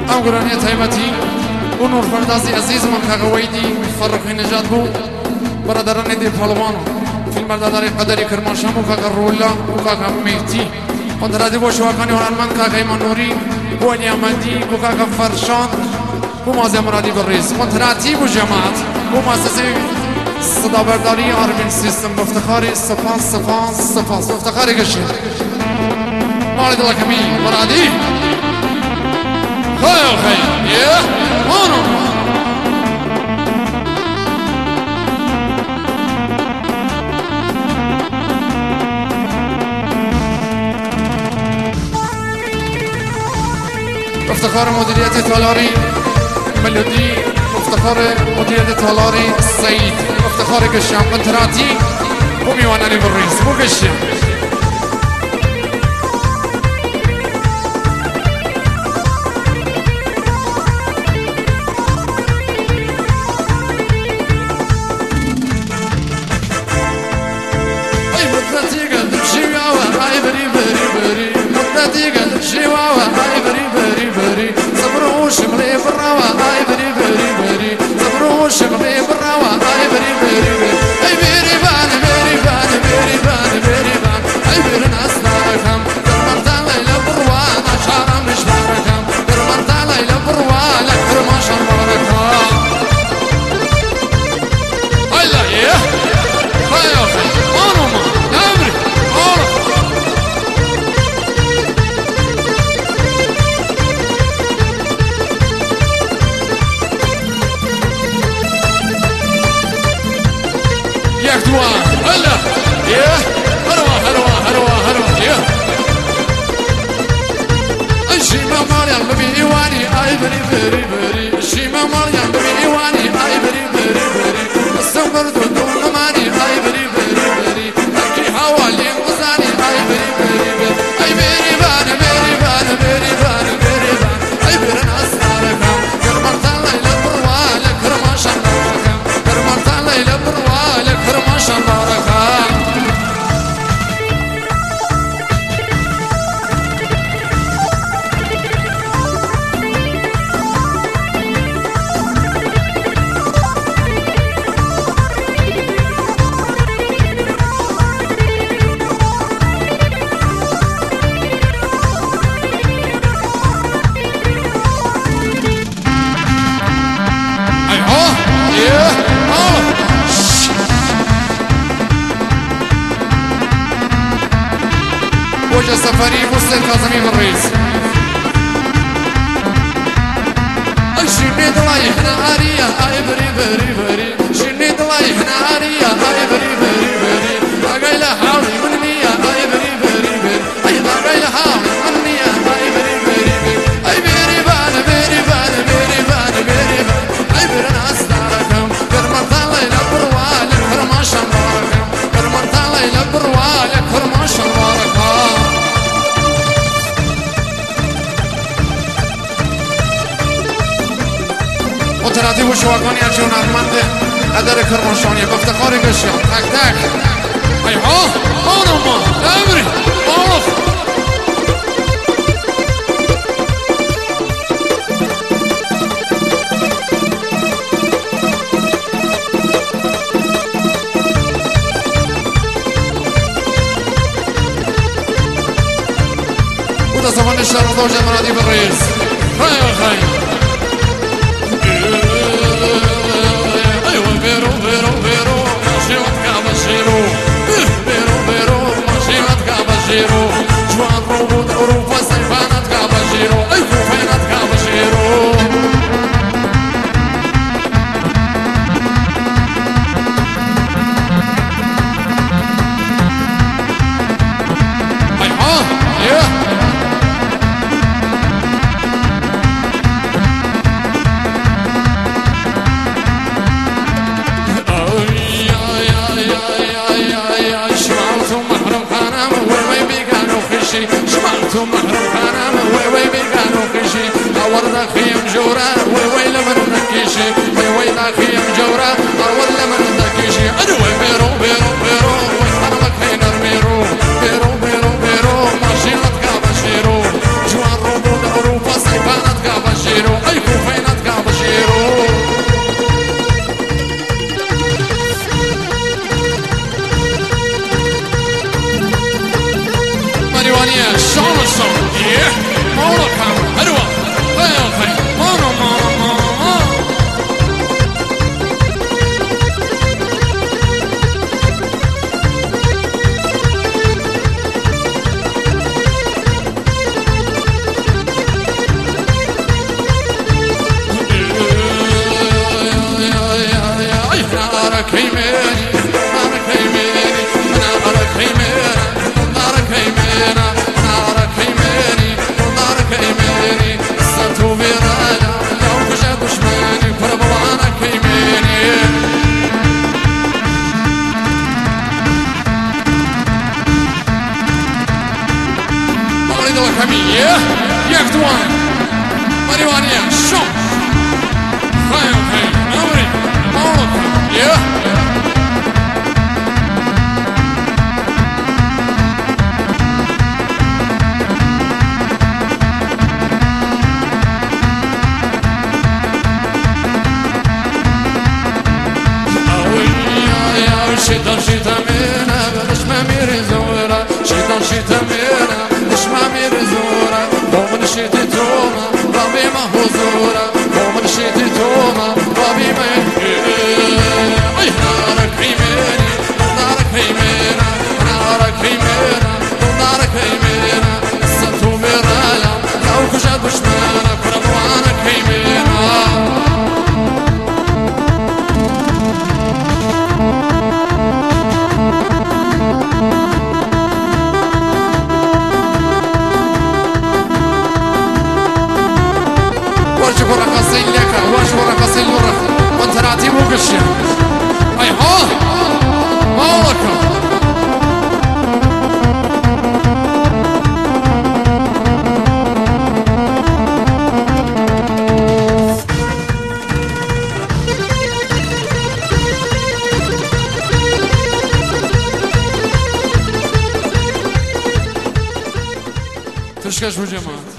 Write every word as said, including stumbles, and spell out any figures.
ام گرانی تایبتی و نور فردازی عزیز من کاغویدی فرقی نجات بو برادران دی پهلوانو فیلم برداری قدری کرماشم و کاغ رولا و کاغ میتی قدرتی و شواکانی هنرمند کاغ ایمان نوری و علی احمدی و کاغ فرشان و مازی مرادی بریز قدرتی و جماعت و مؤسسه صدا برداری آرمین سیستم بافتخاری سپاس سپاس سپاس بافتخاری گشید مالد الله کمی مرادی خیلی خیلی یه آنو افتخار مدیریت تالاری ملودی افتخار مدیریت تالاری سعید افتخار گشم قنطراتی و میوانانی بریز و گشم ای مدتی قلب شیواوه ای بری بری بری مدتی قلب شیواوه ای بری بری بری صبرو شملی براوه ای بری بری بری صبرو شملی براوه ای بری بری بری ای بری بان بری بان بری بان بری بان ای بری ناسناکم درمانتا لیلا بروان اشارم نشبارکم درمانتا لیلا بروان لکرماشم بارکم ای لایه خیلی خیلی آنو ما نمری آنو یک دوان هلا يه هلوا هلوا هلوا هلوا يه الشيمة مريم ببي إيواني آي بري بري بري الشيمة مريم ببي إيواني آي بري بري بري السمر دون ماني آي بري بري بري أكي حوالي غزاني آي بري بري بري أي بري بان بري بان بري بان بري بان أي بري ناساركم كرمرتان ليلة بروالة كرماشان باركم كرمرتان ليلة بروالة كرماشان باركم وجه سفري مسلم كاظمي بالرئيس شني دلاي احنا عارية اي بري بري بري شني دلاي احنا عارية اي بري بري بري باقي لا حاولي من نية اي بري بري بري اي باقي لا حاولي من نية اي بري بري بري اي بري بان بري بان بري بان بري بان اي بري ناس داركم كرمانتان ليلة بروالك كرماشان باركم كرمانتان ليلة بروالك كرماشان باركم مترادی و شواکانی از هنرمند قدر کرمانشانی بافتخار گشم تک تک ای ها آنو ما نمری آنو و تا زمان شهر دو جمرادی بالرئیس خیلی خیلی Vero, vero, vero, Marciot Caballero Vero, vero, Marciot Caballero Joan Robot Europa Saifanat Caballero Ai, Kufainat Caballero Ai, ha, yeah شمعتم محرم خانم وي وي بيقانو خشي أور ذا خيم جورا وي وي لمن ذكيشي وي وي ذا خيم جورا أور لمن ذكيشي أنا وي بيرو بيرو بيرو وي حرمك هينر ميرو بيرو بيرو بيرو ماشينات كابشيرو جوان روبو أوروبا سيفانات كابشيرو مروانية شلون الصوت ايه مورو كامل حلوة خير خير مورو مورو مورو نارك يميني نارك يميني نارك يميني نارك يميني نارك يميني نارك يميني صرتو برانا لو كجا دشماني فربوانك يميني مغرد الحمية يكتوان مريوانية شو خير خير نوري مولك Yeah. شيطان شيطان مينا باش ما مير زورا شيطان شيطان مينا باش ما مير زورا ومن شيتي توما ربي ما هو زورا ومن شيتي توما ربي ما اي نارك يميني نارك يمينا نارك يمينا نارك يمينا صرتو مرايا لو كجا دشمانك رضوانك يمينا واجب رقصي لك واجب رقصي لك وانت راتي وقشة اي ها مالك تشكش بجماعة